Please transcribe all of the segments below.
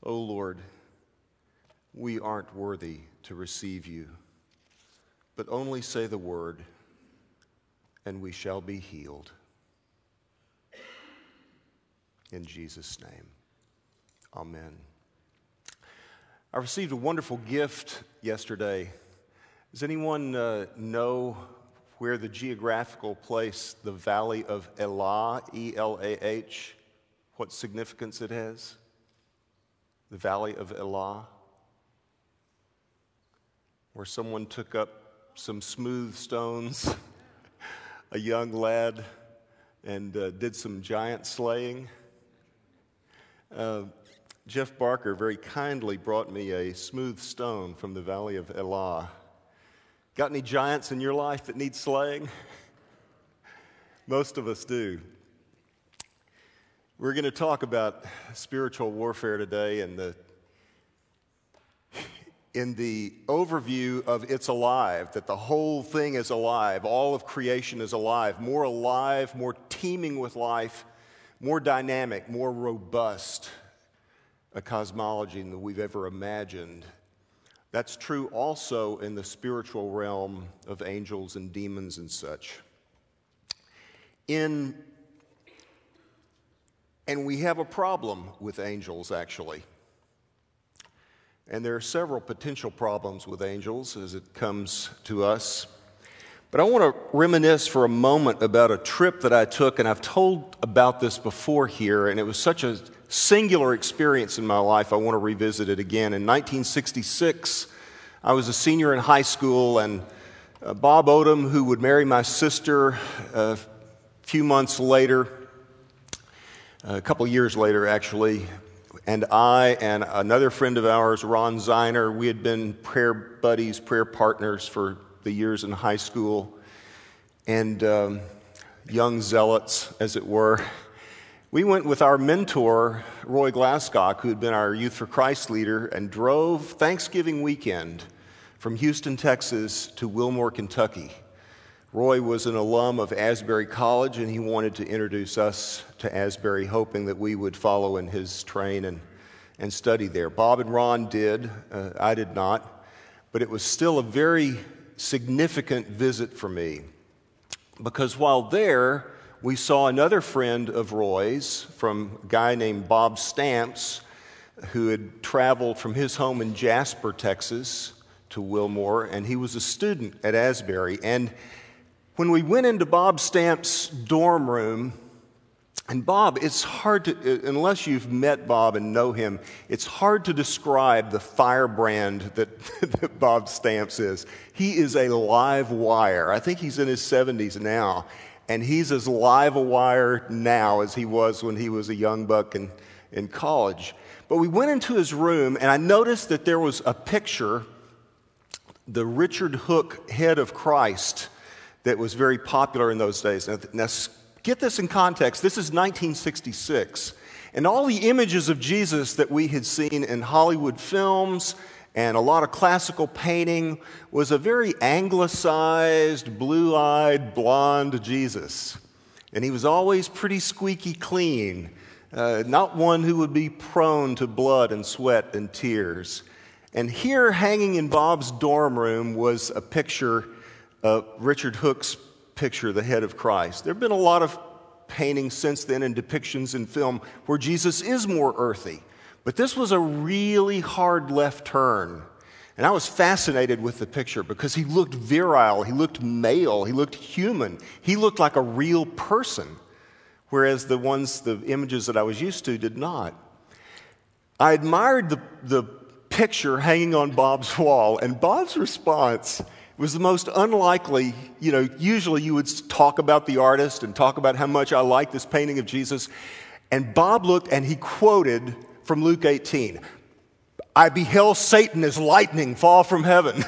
O Lord, we aren't worthy to receive you, but only say the word, and we shall be healed. In Jesus' name, amen. I received a wonderful gift yesterday. Does anyone know where the geographical place, the Valley of Elah, E-L-A-H, what significance it has? The Valley of Elah, where someone took up some smooth stones, a young lad, and did some giant slaying. Jeff Barker very kindly brought me a smooth stone from the Valley of Elah. Got any giants in your life that need slaying? Most of us do. We're going to talk about spiritual warfare today, and in the overview of it's alive, that the whole thing is alive, all of creation is alive, more teeming with life, more dynamic, more robust a cosmology than we've ever imagined. That's true also in the spiritual realm of angels and demons and such. And we have a problem with angels, actually. And there are several potential problems with angels as it comes to us. But I want to reminisce for a moment about a trip that I took, and I've told about this before here, and it was such a singular experience in my life, I want to revisit it again. In 1966, I was a senior in high school, and Bob Odom, who would marry my sister a few months later, a couple years later actually, and I and another friend of ours, Ron Ziner, we had been prayer buddies, prayer partners for the years in high school, and young zealots, as it were. We went with our mentor, Roy Glasscock, who had been our Youth for Christ leader, and drove Thanksgiving weekend from Houston, Texas to Wilmore, Kentucky. Roy was an alum of Asbury College, and he wanted to introduce us to Asbury, hoping that we would follow in his train and study there. Bob and Ron did. I did not. But it was still a very significant visit for me, because while there, we saw another friend of Roy's, from a guy named Bob Stamps, who had traveled from his home in Jasper, Texas, to Wilmore, and he was a student at Asbury. And when we went into Bob Stamps' dorm room, and Bob, it's hard to, unless you've met Bob and know him, it's hard to describe the firebrand that Bob Stamps is. He is a live wire. I think he's in his 70s now, and he's as live a wire now as he was when he was a young buck in college. But we went into his room, and I noticed that there was a picture, the Richard Hook head of Christ, that was very popular in those days. Now, get this in context. This is 1966. And all the images of Jesus that we had seen in Hollywood films and a lot of classical painting was a very anglicized, blue-eyed, blonde Jesus. And he was always pretty squeaky clean, not one who would be prone to blood and sweat and tears. And here, hanging in Bob's dorm room, was a picture Richard Hook's picture, the head of Christ. There have been a lot of paintings since then and depictions in film where Jesus is more earthy. But this was a really hard left turn. And I was fascinated with the picture because he looked virile, he looked male, he looked human. He looked like a real person, whereas the images that I was used to did not. I admired the picture hanging on Bob's wall, and Bob's response was the most unlikely. Usually you would talk about the artist and talk about how much I like this painting of Jesus. And Bob looked and he quoted from Luke 18, "I beheld Satan as lightning fall from heaven."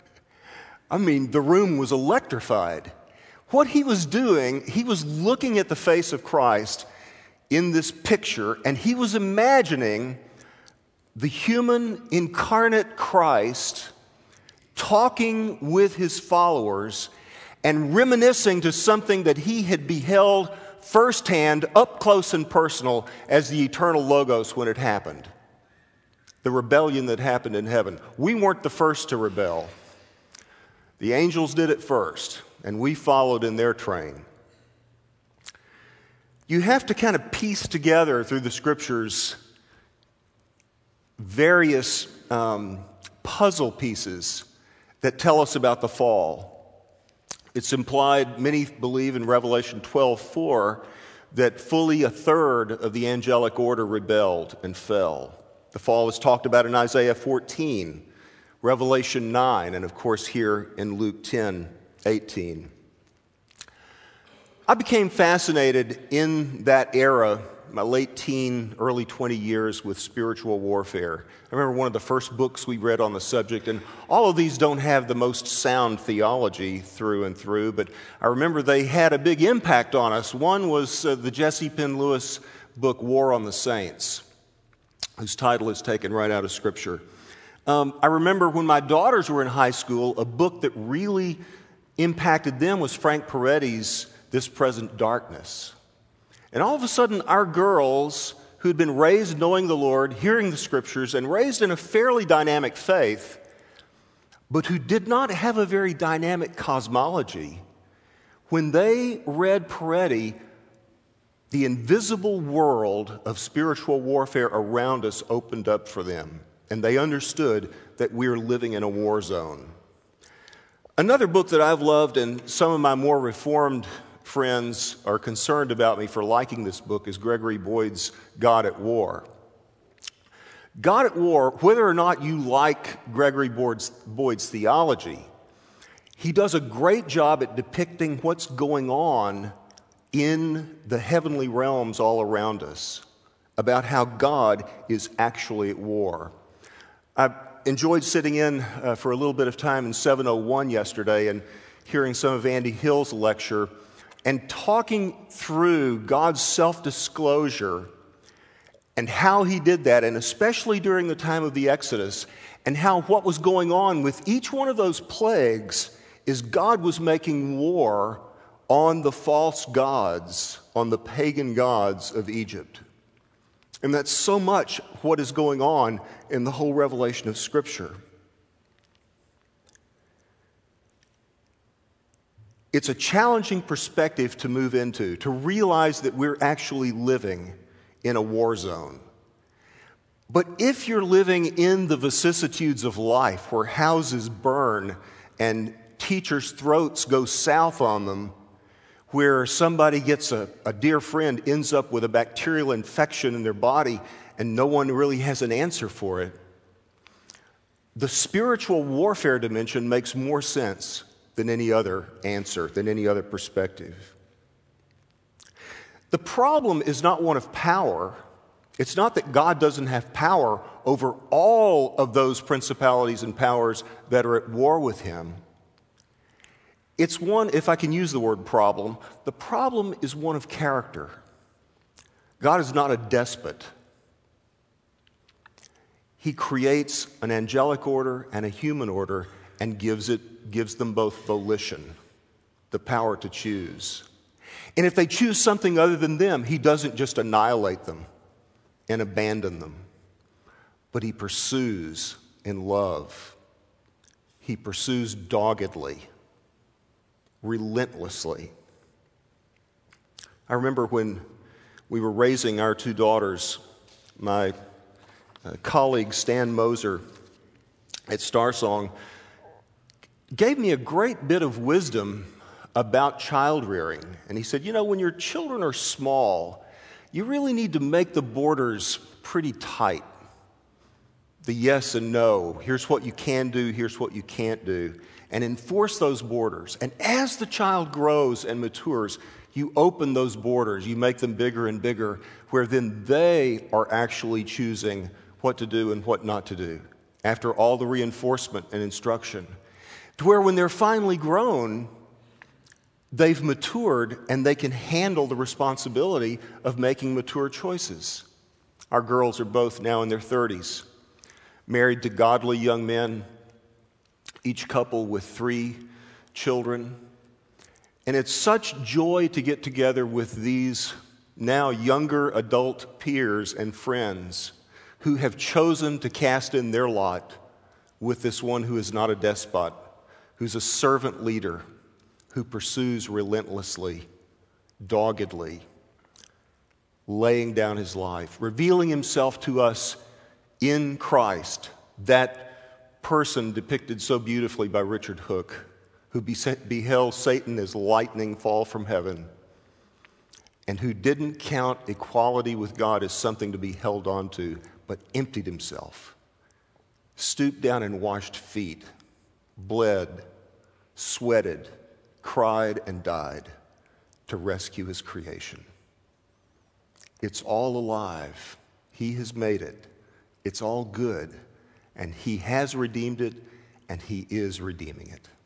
I mean, the room was electrified. What he was doing, he was looking at the face of Christ in this picture, and he was imagining the human incarnate Christ talking with his followers and reminiscing to something that he had beheld firsthand, up close and personal, as the eternal Logos when it happened. the rebellion that happened in heaven. We weren't the first to rebel. The angels did it first, and we followed in their train. You have to kind of piece together through the scriptures various puzzle pieces that tell us about the fall. It's implied, many believe in Revelation 12:4, that fully a third of the angelic order rebelled and fell. The fall is talked about in Isaiah 14, Revelation 9, and of course here in Luke 10:18. I became fascinated in that era, my late teen, early 20 years, with spiritual warfare. I remember one of the first books we read on the subject, and all of these don't have the most sound theology through and through, but I remember they had a big impact on us. One was the Jesse Penn Lewis book, War on the Saints, whose title is taken right out of Scripture. I remember when my daughters were in high school, a book that really impacted them was Frank Peretti's This Present Darkness. And all of a sudden, our girls, who'd been raised knowing the Lord, hearing the Scriptures, and raised in a fairly dynamic faith, but who did not have a very dynamic cosmology, when they read Peretti, the invisible world of spiritual warfare around us opened up for them, and they understood that we're living in a war zone. Another book that I've loved, and some of my more reformed friends are concerned about me for liking this book, is Gregory Boyd's God at War. God at War, whether or not you like Gregory Boyd's theology, he does a great job at depicting what's going on in the heavenly realms all around us, about how God is actually at war. I enjoyed sitting in for a little bit of time in 701 yesterday and hearing some of Andy Hill's lecture and talking through God's self-disclosure and how he did that, and especially during the time of the Exodus, and how what was going on with each one of those plagues is God was making war on the false gods, on the pagan gods of Egypt. And that's so much what is going on in the whole revelation of Scripture. It's a challenging perspective to move into, to realize that we're actually living in a war zone. But if you're living in the vicissitudes of life, where houses burn and teachers' throats go south on them, where somebody gets a dear friend ends up with a bacterial infection in their body and no one really has an answer for it, the spiritual warfare dimension makes more sense than any other answer, than any other perspective. The problem is not one of power. It's not that God doesn't have power over all of those principalities and powers that are at war with him. It's one, if I can use the word problem, the problem is one of character. God is not a despot. He creates an angelic order and a human order and gives them both volition, the power to choose. And if they choose something other than them, he doesn't just annihilate them and abandon them, but he pursues in love. He pursues doggedly, relentlessly. I remember when we were raising our two daughters, my colleague Stan Moser at Starsong gave me a great bit of wisdom about child rearing. And he said, when your children are small, you really need to make the borders pretty tight. The yes and no, here's what you can do, here's what you can't do, and enforce those borders. And as the child grows and matures, you open those borders, you make them bigger and bigger, where then they are actually choosing what to do and what not to do, after all the reinforcement and instruction. To where when they're finally grown, they've matured and they can handle the responsibility of making mature choices. Our girls are both now in their 30s, married to godly young men, each couple with 3 children. And it's such joy to get together with these now younger adult peers and friends who have chosen to cast in their lot with this one who is not a despot, who's a servant leader, who pursues relentlessly, doggedly, laying down his life, revealing himself to us in Christ, that person depicted so beautifully by Richard Hook, who beheld Satan as lightning fall from heaven, and who didn't count equality with God as something to be held on to, but emptied himself, stooped down and washed feet, bled, sweated, cried, and died to rescue his creation. It's all alive. He has made it. It's all good. And he has redeemed it, and he is redeeming it.